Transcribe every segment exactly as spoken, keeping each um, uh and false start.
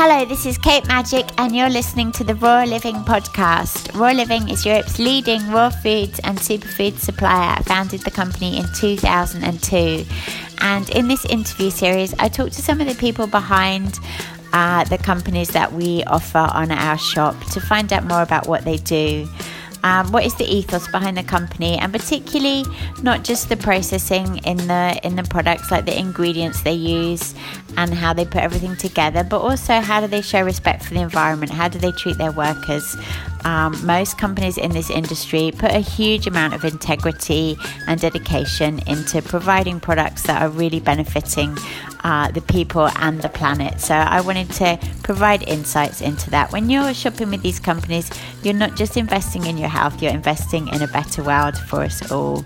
Hello, this is Kate Magic and you're listening to the Raw Living podcast. Raw Living is Europe's leading raw foods and superfood supplier. I founded the company in two thousand two. And in this interview series, I talked to some of the people behind uh, the companies that we offer on our shop to find out more about what they do. Um, what is the ethos behind the company, and particularly not just the processing in the in the products, like the ingredients they use and how they put everything together, but also how do they show respect for the environment, how do they treat their workers. Um, most companies in this industry put a huge amount of integrity and dedication into providing products that are really benefiting uh, the people and the planet. So I wanted to provide insights into that. When you're shopping with these companies, you're not just investing in your health, you're investing in a better world for us all.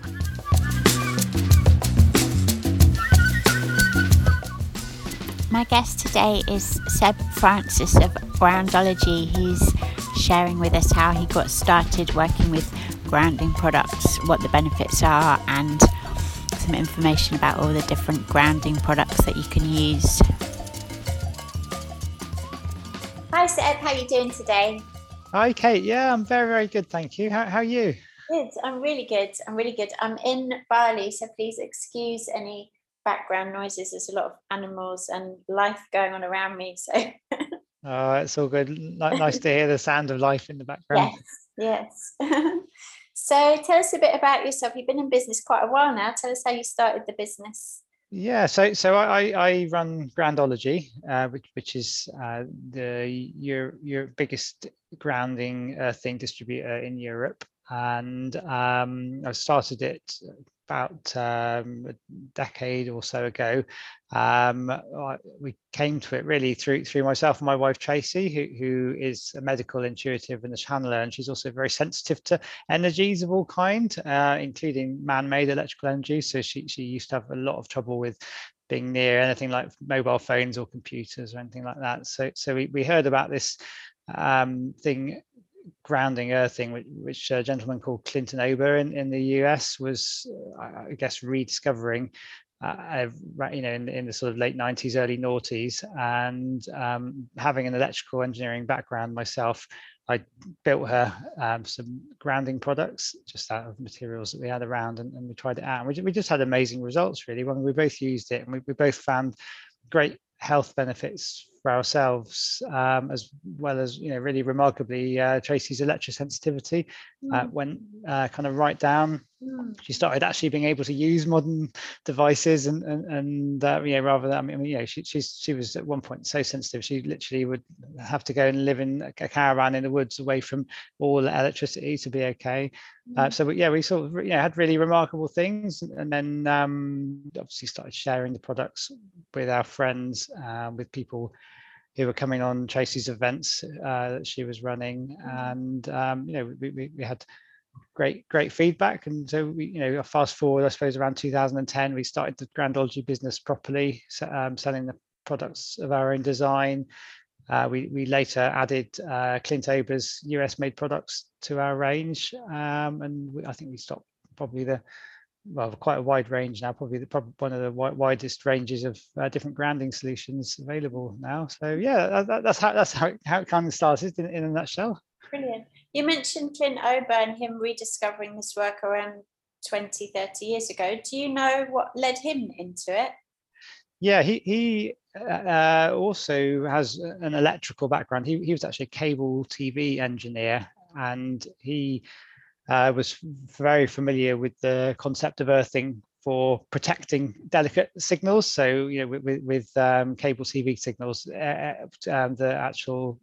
My guest today is Seb Francis of Groundology. He's sharing with us how he got started working with grounding products, what the benefits are, and some information about all the different grounding products that you can use. Hi Seb, how are you doing today? Hi Kate, yeah, I'm very, very good, thank you. How, how are you? Good, I'm really good, I'm really good. I'm in Bali, so please excuse any background noises. There's a lot of animals and life going on around me, so Oh, it's all good. Nice to hear the sound of life in the background. Yes, yes. So tell us a bit about yourself. You've been in business quite a while now. Tell us how you started the business. Yeah, so so I I run Groundology, uh, which which is uh, the your your biggest grounding earthing distributor in Europe, and um, I started it about um, a decade or so ago. Um, I, we came to it really through through myself and my wife Tracy, who who is a medical intuitive and a channeler, and she's also very sensitive to energies of all kind, uh, including man-made electrical energy. So she she used to have a lot of trouble with being near anything like mobile phones or computers or anything like that. So so we, we heard about this um, thing, grounding earthing, which, which a gentleman called Clinton Ober in, in the U S was, uh, I guess, rediscovering, uh, you know, in, in the sort of late nineties, early noughties. And um, having an electrical engineering background myself, I built her um, some grounding products just out of materials that we had around, and, and we tried it out. And we, we just had amazing results, really, when we both used it, and we, we both found great health benefits for ourselves, um, as well as, you know, really remarkably, uh, Tracy's electrosensitivity uh, mm. went uh, kind of right down. Mm. She started actually being able to use modern devices, and and, and uh, you know, rather than, I mean, you know, she she's, she was at one point so sensitive she literally would have to go and live in a caravan in the woods away from all electricity to be okay. Mm. Uh, so we, yeah, we sort of, you know, had really remarkable things, and then um, obviously started sharing the products with our friends, uh, with people who were coming on Tracy's events uh, that she was running, and um, you know, we, we, we had great great feedback. And so we, you know, fast forward, I suppose, around two thousand ten, we started the Groundology business properly, um, selling the products of our own design. Uh, we we later added uh, Clint Ober's U S made products to our range, um, and we, I think we stopped probably the well, quite a wide range now, probably the, probably one of the widest ranges of uh, different grounding solutions available now. So yeah, that, that's how that's how it, how it kind of started in, in a nutshell. Brilliant. You mentioned Clint Ober and him rediscovering this work around twenty, thirty years ago. Do you know what led him into it? Yeah, he he uh, also has an electrical background. He he was actually a cable T V engineer, and he Uh, was very familiar with the concept of earthing for protecting delicate signals. So, you know, with, with um, cable T V signals, uh, um, the actual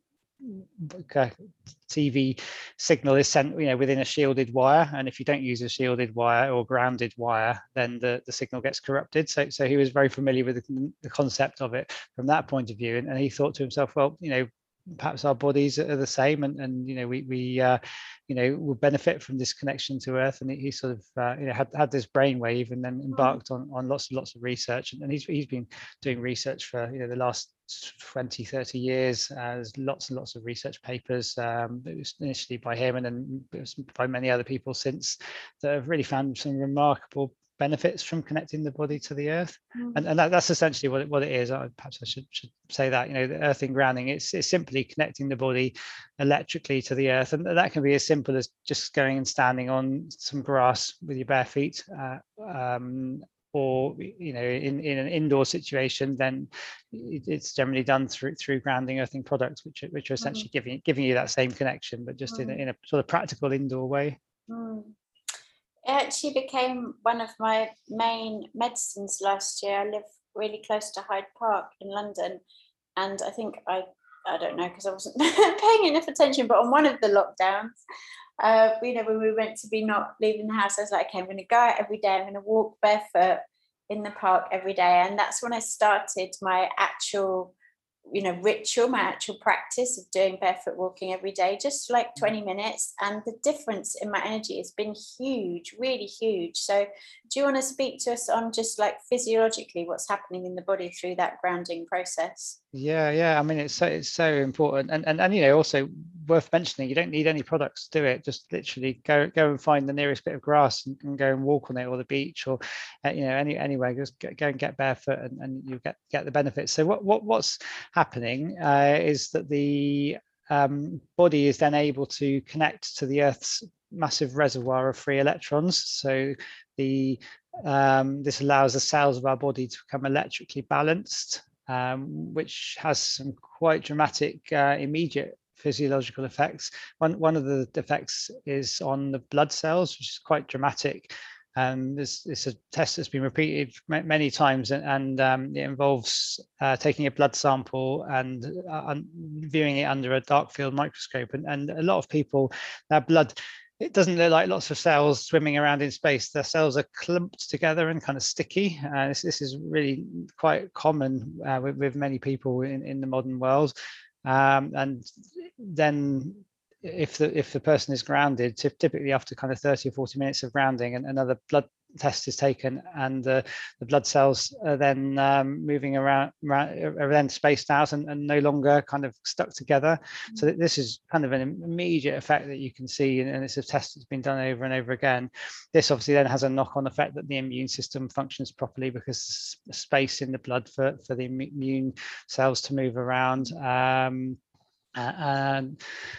uh, T V signal is sent, you know, within a shielded wire, and if you don't use a shielded wire or grounded wire, then the, the signal gets corrupted. So, so he was very familiar with the, the concept of it from that point of view, and, and he thought to himself, well, you know, perhaps our bodies are the same, and and you know, we we uh, you know, will benefit from this connection to Earth. And he sort of uh, you know, had had this brainwave, and then embarked on on lots and lots of research. And, and he's he's been doing research for, you know, the last twenty, thirty years. Uh, there's lots and lots of research papers. Um, it was initially by him, and then it was by many other people since, that have really found some remarkable benefits from connecting the body to the earth. Mm. And, and that, that's essentially what it, what it is. I, perhaps I should, should say that, you know, the earthing grounding, it's, it's simply connecting the body electrically to the earth. And that can be as simple as just going and standing on some grass with your bare feet, uh, um, or, you know, in, in an indoor situation, then it's generally done through through grounding earthing products, which, which are essentially mm. giving, giving you that same connection, but just mm. in, a, in a sort of practical indoor way. Mm. It actually became one of my main medicines last year. I live really close to Hyde Park in London, and I think I, I don't know, because I wasn't paying enough attention, but on one of the lockdowns, uh, you know, when we went to be not leaving the house, I was like, okay, I'm going to go out every day, I'm going to walk barefoot in the park every day. And that's when I started my actual, you know, ritual, my actual practice of doing barefoot walking every day, just like twenty minutes. And the difference in my energy has been huge, really huge. So do you want to speak to us on just like physiologically what's happening in the body through that grounding process? Yeah, yeah. I mean, it's so it's so important, and and and you know, also worth mentioning, you don't need any products to do it. Just literally go go and find the nearest bit of grass and, and go and walk on it, or the beach, or uh, you know, any anywhere. Just go, go and get barefoot, and, and you get get the benefits. So what what what's happening uh, is that the um, body is then able to connect to the Earth's massive reservoir of free electrons. So the um, this allows the cells of our body to become electrically balanced. Um, which has some quite dramatic uh, immediate physiological effects. One, one of the effects is on the blood cells, which is quite dramatic. And this, this is a test that's been repeated many times, and, and um, it involves uh, taking a blood sample and uh, viewing it under a dark field microscope. And, and a lot of people, their blood, it doesn't look like lots of cells swimming around in space. The cells are clumped together and kind of sticky. Uh, this, this is really quite common uh, with, with many people in, in the modern world. Um, and then if the if the person is grounded, typically after kind of thirty or forty minutes of grounding, and another blood test is taken, and the, the blood cells are then um, moving around, around, are then spaced out and, and no longer kind of stuck together. Mm-hmm. So this is kind of an immediate effect that you can see, and, and it's a test that's been done over and over again. This obviously then has a knock-on effect that the immune system functions properly, because the space in the blood for, for the immune cells to move around. Um, and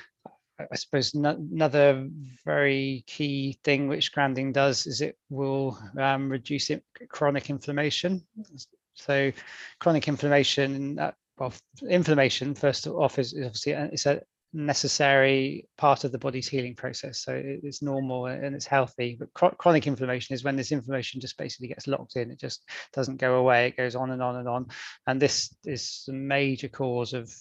I suppose another very key thing which grounding does is it will um, reduce it, chronic inflammation. So chronic inflammation, uh, well, inflammation first off is, is obviously it's a necessary part of the body's healing process. So it's normal and it's healthy. But chronic inflammation is when this inflammation just basically gets locked in. It just doesn't go away. It goes on and on and on. And this is a major cause of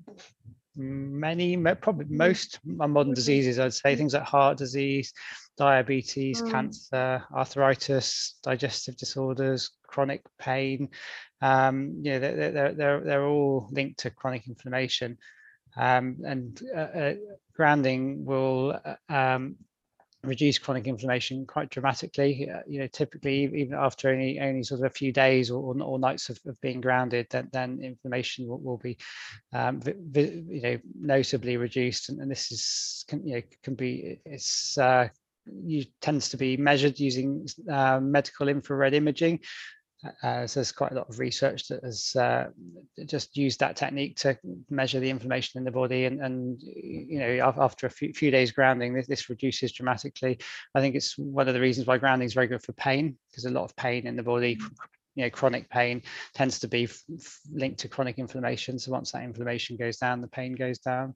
many, probably most modern diseases, I'd say. Things like heart disease, diabetes, mm. cancer, arthritis, digestive disorders, chronic pain. Um, you know, they're, they're, they're, they're all linked to chronic inflammation. Um, and uh, uh, grounding will uh, um, reduce chronic inflammation quite dramatically. Uh, you know, typically even after only only sort of a few days or, or nights of, of being grounded, then, then inflammation will, will be um, you know, notably reduced. And, and this is can, you know can be it's uh, you tends to be measured using uh, medical infrared imaging. Uh, so there's quite a lot of research that has uh, just used that technique to measure the inflammation in the body, and, and you know, after a few, few days grounding, this, this reduces dramatically. I think it's one of the reasons why grounding is very good for pain, because a lot of pain in the body, you know, chronic pain tends to be linked to chronic inflammation. So once that inflammation goes down, the pain goes down.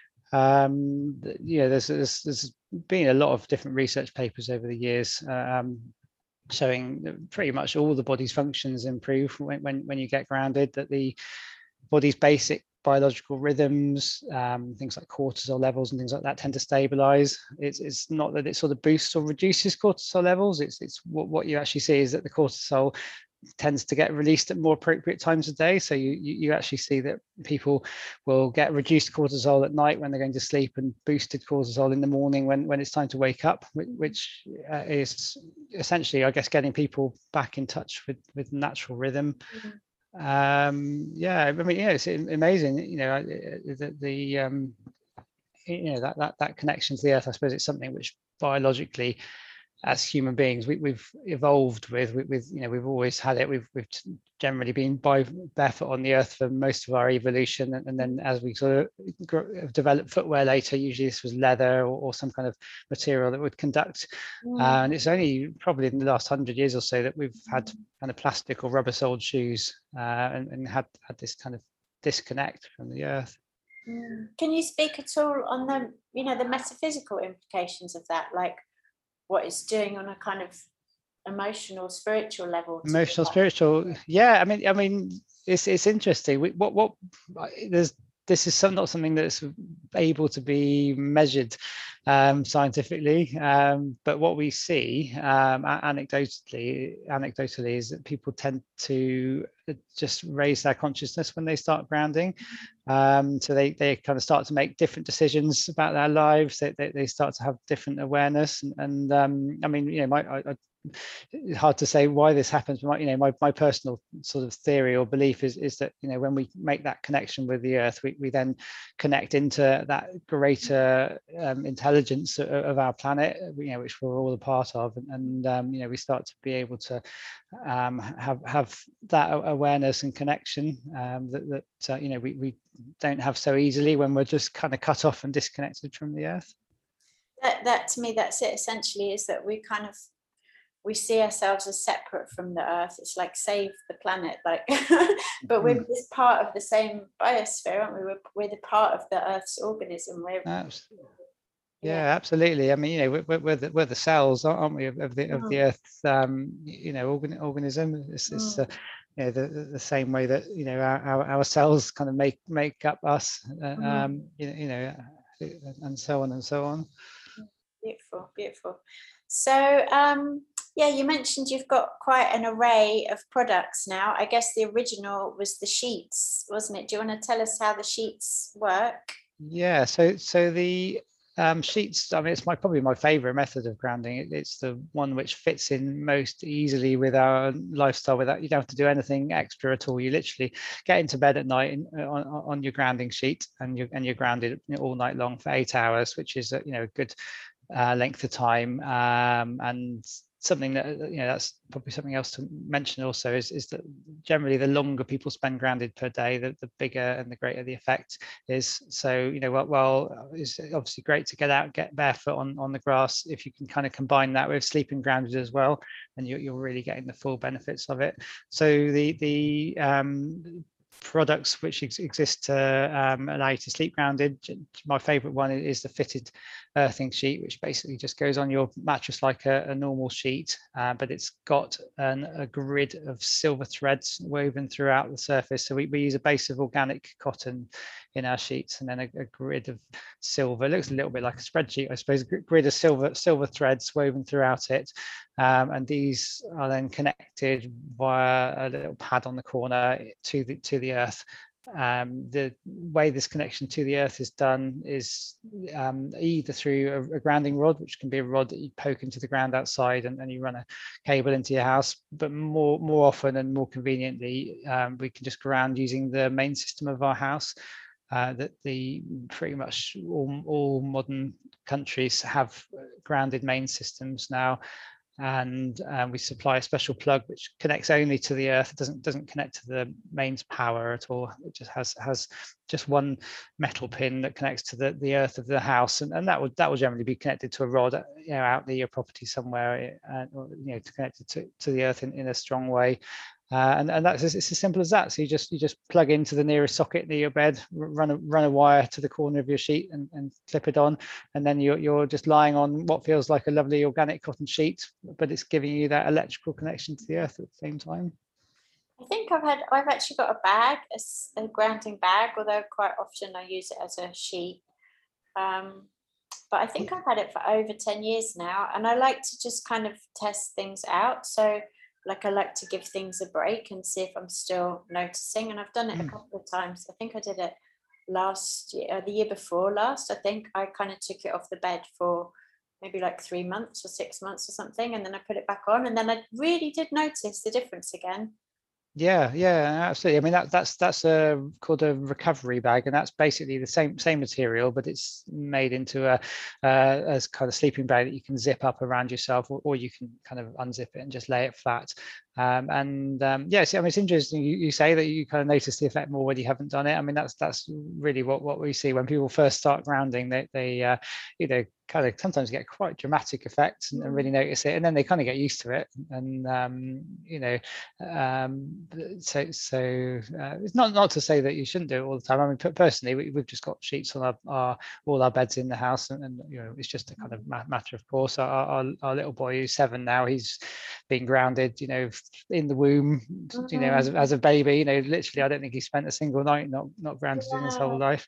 Um, you know, there's, there's, there's been a lot of different research papers over the years. Um, showing that pretty much all the body's functions improve when, when, when you get grounded, that the body's basic biological rhythms, um, things like cortisol levels and things like that, tend to stabilize. It's, it's not that it sort of boosts or reduces cortisol levels. It's, it's what, what you actually see is that the cortisol tends to get released at more appropriate times of day. So you, you you actually see that people will get reduced cortisol at night when they're going to sleep, and boosted cortisol in the morning when when it's time to wake up, which uh, is essentially, I guess, getting people back in touch with with natural rhythm. Mm-hmm. Um, yeah, I mean, yeah, it's amazing. You know, the, the um, you know that that that connection to the earth. I suppose it's something which biologically as human beings we, we've evolved with, with with you know we've always had it. We've we've generally been by barefoot on the earth for most of our evolution, and, and then as we sort of developed footwear later, usually this was leather or, or some kind of material that would conduct. Mm. Uh, and it's only probably in the last hundred years or so that we've had kind of plastic or rubber soled shoes, uh, and, and had had this kind of disconnect from the earth. Can you speak at all on the, you know, the metaphysical implications of that, like what it's doing on a kind of emotional, spiritual level? Emotional, spiritual, yeah. I mean, I mean, it's it's interesting. We, what what there's this is some, not something that's able to be measured um, scientifically, um, but what we see um, anecdotally, anecdotally is that people tend to just raise their consciousness when they start grounding. Um, so they, they kind of start to make different decisions about their lives. They, they, they start to have different awareness. And, and um, I mean, you know, my, I, I, it's hard to say why this happens, but my, you know, my, my personal sort of theory or belief is, is that, you know, when we make that connection with the earth, we, we then connect into that greater um, intelligence of, of our planet, you know, which we're all a part of. And, and um, you know, we start to be able to um, have, have that awareness and connection um, that, that uh, you know, we, we don't have so easily when we're just kind of cut off and disconnected from the earth. That, that to me, that's it essentially, is that we kind of, we see ourselves as separate from the earth. It's like save the planet, like, but we're just part of the same biosphere, aren't we? We're, we're the part of the earth's organism. We're, absolutely. Yeah, yeah, absolutely. I mean, you know, we're, we're, the, we're the cells, aren't we, of, of the of mm. the earth, um, you know, organ, organism. It's, mm. it's uh, you know, the, the same way that, you know, our, our, our cells kind of make make up us, uh, mm. um, you know, you know, and so on and so on. Beautiful, beautiful. So, um, yeah, you mentioned you've got quite an array of products now. I guess the original was the sheets, wasn't it? Do you want to tell us how the sheets work? Yeah, so so the um, sheets, I mean, it's my probably my favorite method of grounding. It, it's the one which fits in most easily with our lifestyle without, you don't have to do anything extra at all. You literally get into bed at night in, on, on your grounding sheet, and you're, and you're grounded all night long for eight hours, which is a, you know, a good uh, length of time. Um, and something that, you know, that's probably something else to mention also is, is that generally the longer people spend grounded per day, the, the bigger and the greater the effect is. So, you know, while, while it's obviously great to get out, get barefoot on, on the grass, if you can kind of combine that with sleeping grounded as well, then you're, you're really getting the full benefits of it. So the, the um, products which ex exist to um, allow you to sleep grounded. My favorite one is the fitted earthing sheet, which basically just goes on your mattress like a, a normal sheet, uh, but it's got an, a grid of silver threads woven throughout the surface. So we, we use a base of organic cotton in our sheets, and then a, a grid of silver. It looks a little bit like a spreadsheet, I suppose. A grid of silver silver threads woven throughout it, um, and these are then connected via a little pad on the corner to the to the earth. Um, the way this connection to the earth is done is um, either through a, a grounding rod, which can be a rod that you poke into the ground outside, and then you run a cable into your house. But more more often and more conveniently, um, we can just ground using the main system of our house. Uh, that the pretty much all, all modern countries have grounded main systems now, and um, we supply a special plug which connects only to the earth. It doesn't doesn't connect to the mains power at all. It just has has just one metal pin that connects to the, the earth of the house, and, and that would that will generally be connected to a rod, you know, out near your property somewhere, uh, or, you know, to connect it to, to the earth in, in a strong way. Uh, and, and that's it's as simple as that. So you just you just plug into the nearest socket near your bed, run a run a wire to the corner of your sheet, and, and clip it on, and then you're you're just lying on what feels like a lovely organic cotton sheet, but it's giving you that electrical connection to the earth at the same time. I think I've had I've actually got a bag, a, a grounding bag, although quite often I use it as a sheet. Um, but I think I've had it for over ten years now, and I like to just kind of test things out. So, like, I like to give things a break and see if I'm still noticing. And I've done it mm. a couple of times. I think I did it last year, the year before last. I think I kind of took it off the bed for maybe like three months or six months or something. And then I put it back on. And then I really did notice the difference again. Yeah, yeah, absolutely. I mean, that that's that's a called a recovery bag, and that's basically the same same material, but it's made into a uh, as kind of sleeping bag that you can zip up around yourself, or, or you can kind of unzip it and just lay it flat. Um, and um, yes, I mean, it's interesting you, you say that you kind of notice the effect more when you haven't done it. I mean, that's that's really what what we see when people first start grounding. They they uh, you know kind of sometimes get quite dramatic effects and, and really notice it, and then they kind of get used to it, and um, you know. Um, so so uh, it's not not to say that you shouldn't do it all the time. I mean, personally, we, we've just got sheets on our, our all our beds in the house, and, and you know, it's just a kind of matter of course. Our, our, our little boy who's seven now, he's been grounded, you know, in the womb, you know, as, as a baby. You know, literally, I don't think he spent a single night not not grounded in his whole life.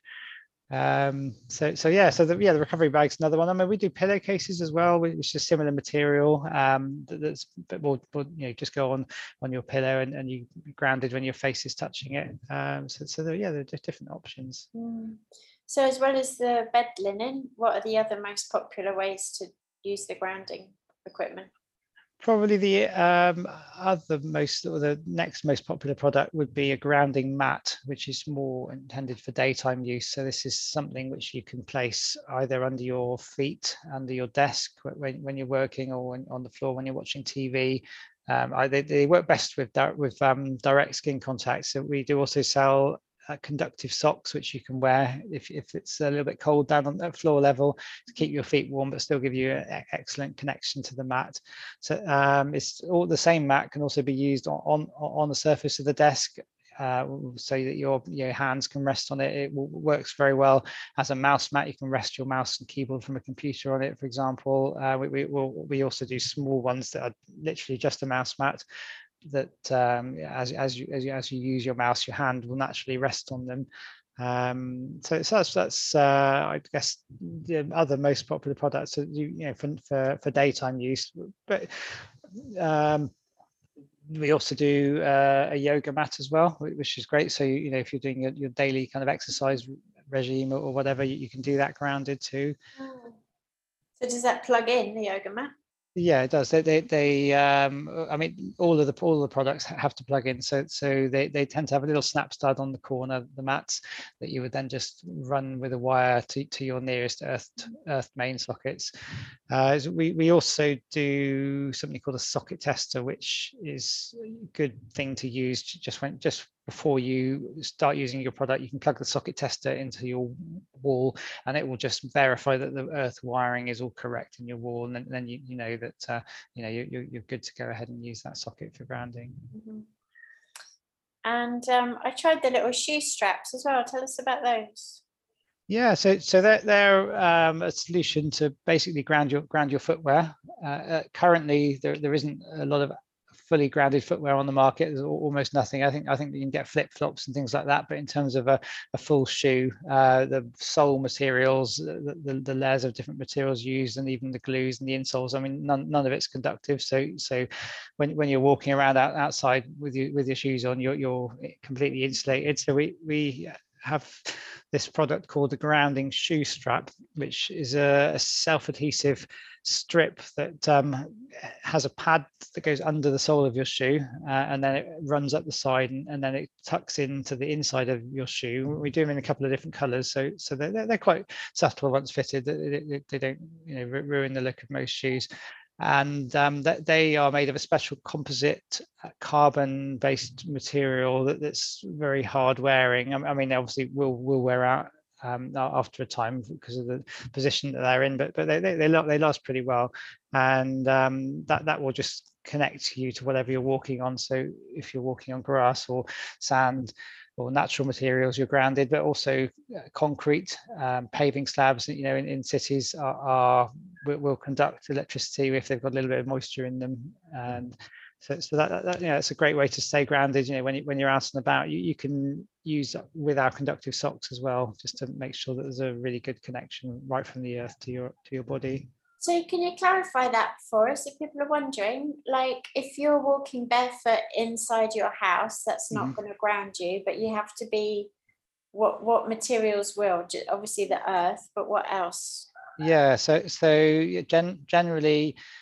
Um, so so yeah, so the yeah the recovery bag's another one. I mean, we do pillowcases as well, which is similar material. Um, that's a bit more, more, you know, just go on on your pillow and, and you grounded when your face is touching it. Um, so so there, yeah, there are different options. Mm. So as well as the bed linen, what are the other most popular ways to use the grounding equipment? Probably the um, other most, or the next most popular product would be a grounding mat, which is more intended for daytime use. So this is something which you can place either under your feet, under your desk when, when you're working, or when, on the floor when you're watching T V. Um, I, they, they work best with with um, direct skin contact. So we do also sell uh, conductive socks, which you can wear if, if it's a little bit cold down on that floor level, to keep your feet warm, but still give you an excellent connection to the mat. So um, it's all the same mat can also be used on, on, on the surface of the desk. Uh, so that your your hands can rest on it. It works very well as a mouse mat. You can rest your mouse and keyboard from a computer on it, for example. Uh, we, we, we'll, we also do small ones that are literally just a mouse mat, that um, as, as, you, as you as you use your mouse, your hand will naturally rest on them. Um, so, so that's that's uh, I guess the other most popular products that you, you know for, for for daytime use. But um, we also do uh, a yoga mat as well, which is great. So you know if you're doing your, your daily kind of exercise regime or whatever, you, you can do that grounded too. So does that plug in, the yoga mat? Yeah, it does. They, they, they um, I mean, all of the all of the products have to plug in. So, so they, they tend to have a little snap stud on the corner of the mats that you would then just run with a wire to, to your nearest earth earth main sockets. Uh, we we also do something called a socket tester, which is a good thing to use just when just before you start using your product. You can plug the socket tester into your wall, and it will just verify that the earth wiring is all correct in your wall, and then, then you, you know that uh, you know you're, you're good to go ahead and use that socket for grounding. Mm-hmm. And um, I tried the little shoe straps as well. Tell us about those. Yeah, so so they're, they're um, a solution to basically ground your ground your footwear. Uh, uh, currently, there there isn't a lot of fully grounded footwear on the market. There's almost nothing. I think I think you can get flip flops and things like that, but in terms of a, a full shoe, uh, the sole materials, the, the, the layers of different materials used, and even the glues and the insoles, I mean, none, none of it's conductive. So so when, when you're walking around out, outside with you with your shoes on, you're you're completely insulated. So we we have this product called the grounding shoe strap, which is a, a self-adhesive strip that um, has a pad that goes under the sole of your shoe, uh, and then it runs up the side, and, and then it tucks into the inside of your shoe. We do them in a couple of different colors, so so they're, they're quite subtle once fitted. They, they, they don't you know ruin the look of most shoes. And um, that they are made of a special composite uh, carbon-based material that, that's very hard wearing. I, I mean, obviously, will will wear out um, after a time because of the position that they're in, but but they they they, they last pretty well, and um, that that will just connect you to whatever you're walking on. So if you're walking on grass or sand or natural materials, you're grounded, but also concrete, um, paving slabs, you know, in, in cities are, are will, will conduct electricity if they've got a little bit of moisture in them. And so, so that, that, you know, it's a great way to stay grounded. You know, when you, when you're out and about, you, you can use with our conductive socks as well, just to make sure that there's a really good connection right from the earth to your to your body. So can you clarify that for us if people are wondering? Like if you're walking barefoot inside your house, that's not mm-hmm. going to ground you, but you have to be, what what materials will? Obviously the earth, but what else? Yeah, so so gen- generally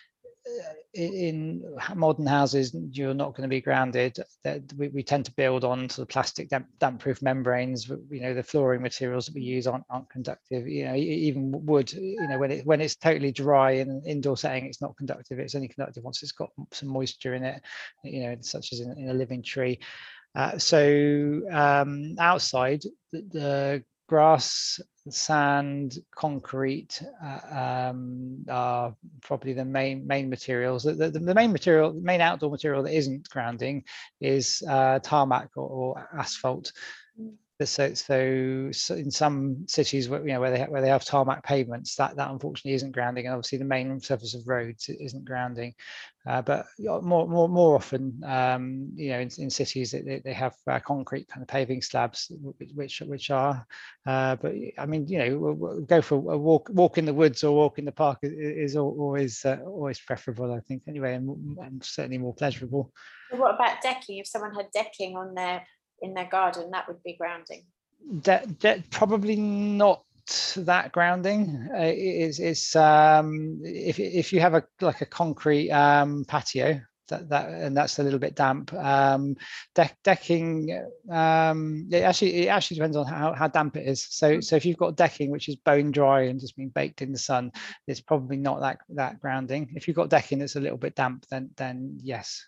in modern houses, you're not going to be grounded. That we, we tend to build on sort of plastic damp, damp-proof membranes. You know, the flooring materials that we use aren't, aren't conductive. You know, even wood. You know, when it when it's totally dry in an indoor setting, it's not conductive. It's only conductive once it's got some moisture in it. You know, such as in, in a living tree. Uh, so um, outside, the, the grass, sand, concrete uh, um, are probably the main main materials. The, the, the main material, the main outdoor material that isn't grounding is uh, tarmac or, or asphalt. So, so, so in some cities, where, you know, where they where they have tarmac pavements, that that unfortunately isn't grounding, and obviously the main surface of roads isn't grounding. Uh, but more more more often, um, you know, in, in cities they, they have uh, concrete kind of paving slabs, which which are. Uh, but I mean, you know, we'll, we'll go for a walk walk in the woods or walk in the park is, is always uh, always preferable, I think. Anyway, and, and certainly more pleasurable. So what about decking? If someone had decking on their in their garden, that would be grounding. De- de- probably not that grounding. Uh, is is um, if if you have a like a concrete um, patio that that and that's a little bit damp. Um, de- decking um, it actually it actually depends on how, how damp it is. So so if you've got decking which is bone dry and just been baked in the sun, it's probably not that that grounding. If you've got decking that's a little bit damp, then then yes.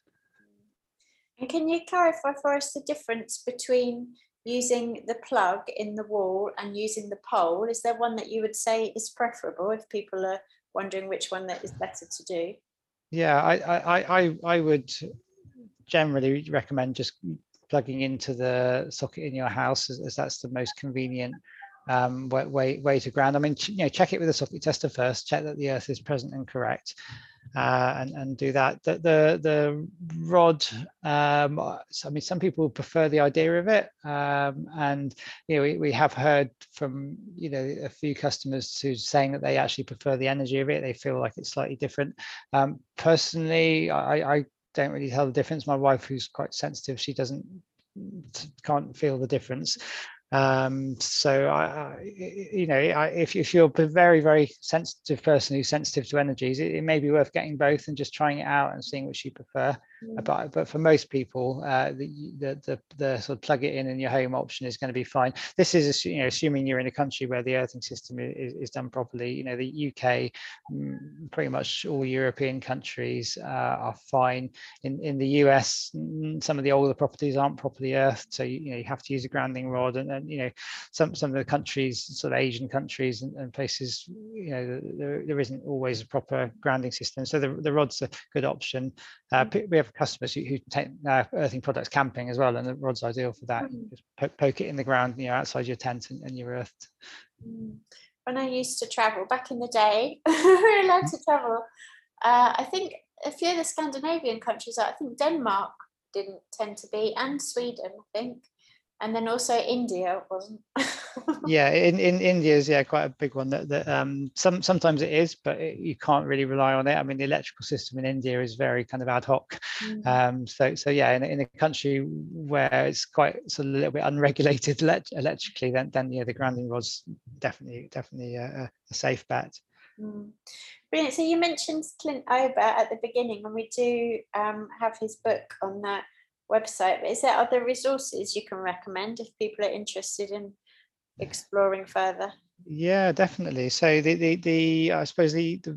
And can you clarify for us the difference between using the plug in the wall and using the pole? Is there one that you would say is preferable if people are wondering which one that is better to do? Yeah, I I I I would generally recommend just plugging into the socket in your house, as, as that's the most convenient um, way, way way to ground. I mean, you know, check it with a socket tester first. Check that the earth is present and correct. Uh, and and do that. The the, the rod. Um, I mean, some people prefer the idea of it, um, and you know, we, we have heard from you know a few customers who's saying that they actually prefer the energy of it. They feel like it's slightly different. Um, personally, I, I don't really tell the difference. My wife, who's quite sensitive, she doesn't can't feel the difference. Um, so I, I you know, I, if, if you're a very, very sensitive person who's sensitive to energies, it, it may be worth getting both and just trying it out and seeing which you prefer. Mm. But but for most people, uh, the, the the the sort of plug it in in your home option is going to be fine. This is you know assuming you're in a country where the earthing system is, is done properly. You know, the U K, pretty much all European countries uh, are fine. In in the U S, some of the older properties aren't properly earthed, so you, you know you have to use a grounding rod. And, and you know some some of the countries, sort of Asian countries and, and places, you know there, there isn't always a proper grounding system. So the the rod's a good option. Uh, we have customers who, who take uh, earthing products camping as well, and the rod's ideal for that. You just poke, poke it in the ground, you know, outside your tent, and, and you're earthed. When I used to travel back in the day, we were allowed to travel. Uh, I think a few of the Scandinavian countries, I think Denmark didn't tend to be, and Sweden, I think, and then also India wasn't. Yeah, in, in India is yeah quite a big one. That, that um some sometimes it is, but it, you can't really rely on it. I mean, the electrical system in India is very kind of ad hoc. Mm. Um, so so yeah, in, in a country where it's quite sort of a little bit unregulated elect- electrically, then then yeah, the grounding rod's definitely definitely a, a safe bet. Mm. Brilliant. So you mentioned Clint Ober at the beginning, and we do um, have his book on the website. But is there other resources you can recommend if people are interested in exploring further? Yeah, definitely. So the the, the I suppose the, the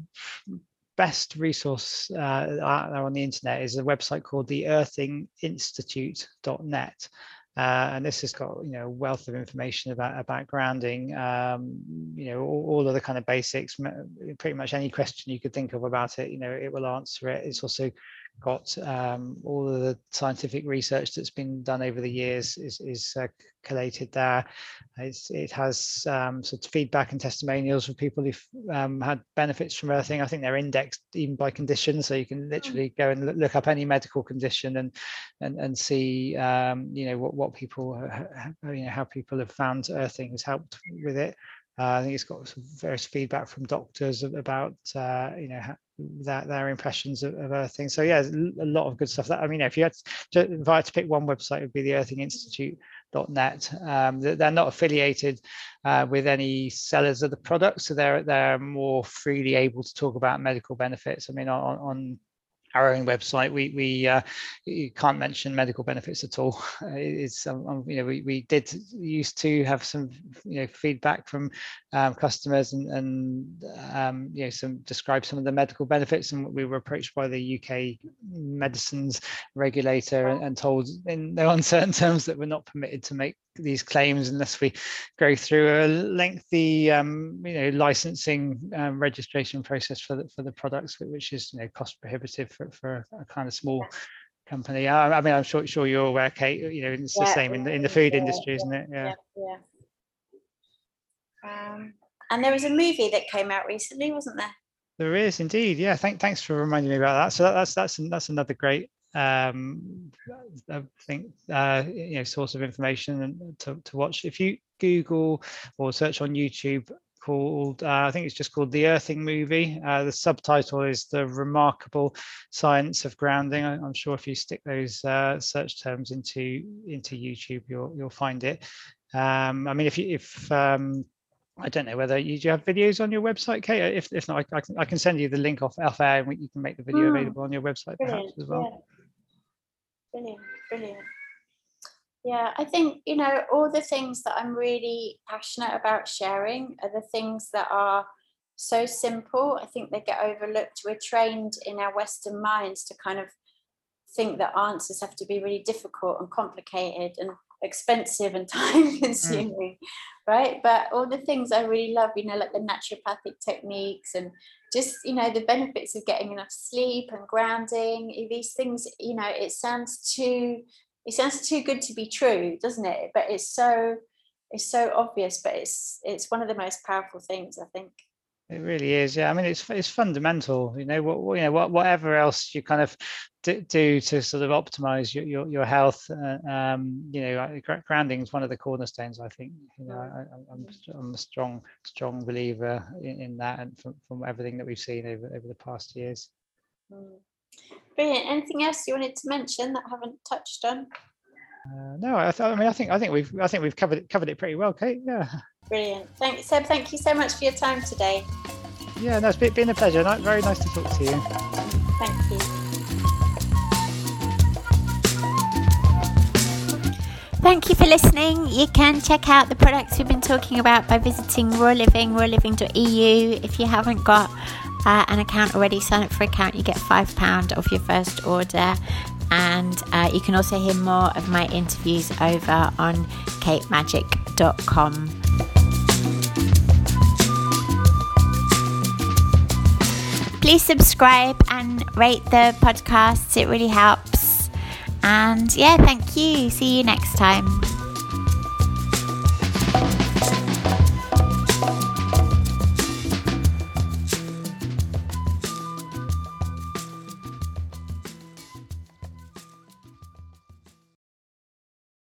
best resource uh, out there on the internet is a website called the earthing institute dot net. Uh, and this has got, you know, a wealth of information about, about grounding, um, you know, all, all of the kind of basics, pretty much any question you could think of about it, you know, it will answer it. It's also got um, all of the scientific research that's been done over the years is, is uh, collated there. It's, it has um, sort of feedback and testimonials from people who've um, had benefits from earthing. I think they're indexed even by condition, so you can literally go and look up any medical condition and and and see um, you know what what people you know how people have found earthing has helped with it. Uh, I think it's got some various feedback from doctors about uh, you know that their impressions of, of earthing. So yeah, a lot of good stuff. That I mean, if you had to, if I had to pick one website, it would be the Earthing Institute dot net. Um, they're not affiliated uh, with any sellers of the product, so they're they're more freely able to talk about medical benefits. I mean, on, on our own website, we we uh, you can't mention medical benefits at all. It's um, you know we, we did used to have some you know feedback from um, customers and and um, you know some describe some of the medical benefits, and we were approached by the U K medicines regulator and, and told in no uncertain terms that we're not permitted to make these claims unless we go through a lengthy um, you know licensing um, registration process for the for the products, which is you know cost prohibitive for, for a kind of small company. I, I mean, I'm sure sure you're aware, Kate. You know, it's yeah, the same in the in the food yeah, industry, isn't yeah, it? Yeah. Yeah. yeah. Um, and there was a movie that came out recently, wasn't there? There is indeed. Yeah. Thank, thanks for reminding me about that. So that, that's that's that's another great um I think uh you know source of information to, to watch. If you Google or search on YouTube called uh, I think it's just called The Earthing Movie, uh the subtitle is The Remarkable Science of Grounding. I, I'm sure if you stick those uh search terms into into YouTube, you'll you'll find it. um I mean, if you if um I don't know whether you do have videos on your website, Kate. If if not, I, I, can, I can send you the link off off air, and you can make the video mm. available on your website perhaps as well. Yeah. Brilliant, brilliant. Yeah, I think, you know, all the things that I'm really passionate about sharing are the things that are so simple. I think they get overlooked. We're trained in our Western minds to kind of think that answers have to be really difficult and complicated and expensive and time consuming, mm. right? But all the things I really love, you know, like the naturopathic techniques and just, you know, the benefits of getting enough sleep and grounding, these things, you know, it sounds too, it sounds too good to be true, doesn't it? But it's so, it's so obvious, but it's, it's one of the most powerful things, I think. It really is, yeah. I mean, it's it's fundamental, you know. What you know, what whatever else you kind of do, do to sort of optimize your your, your health, uh, um, you know, grounding is one of the cornerstones. I think, you know, I, I'm I'm a strong strong believer in, in that, and from, from everything that we've seen over over the past years. Brilliant. Anything else you wanted to mention that I haven't touched on? Uh, no, I, th- I mean, I think I think we've I think we've covered it covered it pretty well, Kate. Yeah. Brilliant. Thanks, Seb. Thank you so much for your time today. Yeah, no, it's been a pleasure. Very nice to talk to you. Thank you. Thank you for listening. You can check out the products we've been talking about by visiting Raw Living, raw living dot e u. If you haven't got uh, an account already, sign up for an account. You get five pounds off your first order. And uh, you can also hear more of my interviews over on kate magic dot com. Please subscribe and rate the podcast. It really helps. And yeah, thank you. See you next time.